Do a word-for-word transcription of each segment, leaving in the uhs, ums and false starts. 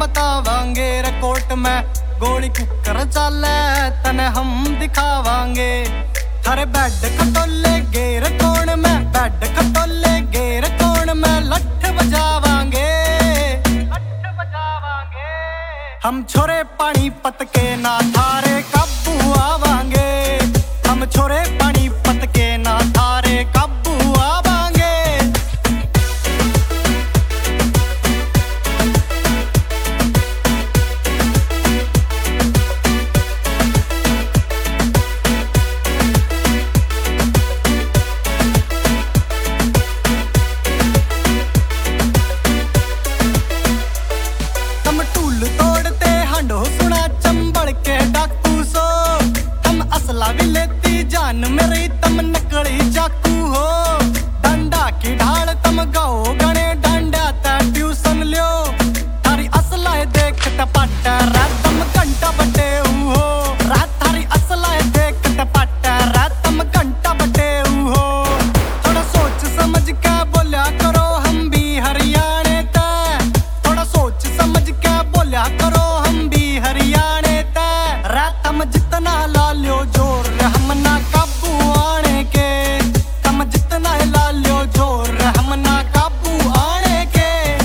बतावांगे record में गोली cooker चाले तने हम दिखावांगे। थारे बेड खटोले गेर कौन में, बेड खटोले गेर कौन में लठ बजावांगे, लठ बजावांगे। हम छोरे पानी पत के ना थारे काबू आवांगे, हम छोरे पानी पत के ना थारे काबू आवांगे। हम टूल तोड़ते हांडो सुना चंबल के डाकू सो, हम असला भी लेती जान मेरी तम नकली चाकू हो। डंडा की ढाल तम गाओ गणे डंडा ता ट्यूशन लियो, थारी असला देख त पट रात तम घंटा बटे हो, रात थारी असला देख त पट रात तम घंटा बटे हो। थोड़ा सोच समझ के बोल्या करो हम भी हरियाणे ते, थोड़ा सोच समझ के बोल्या करो हम भी हरियाणे ते। रात हम जितना ला लियो जोर हम ना काबू आने के, हम जितना ला लियो जोर हम ना काबू आने के।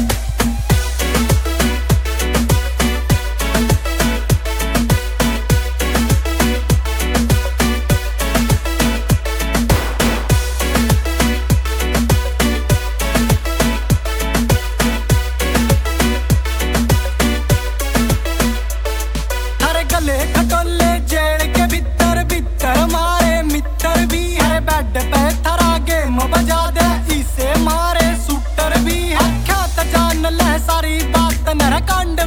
थारे गले खटोले जेल के भीतर भीतर मारे मित्र भी है, बेड पे थारा गेम बजा दे इसे मारे शूटर भी है। आख्या त जान ले सारी बात नरकांड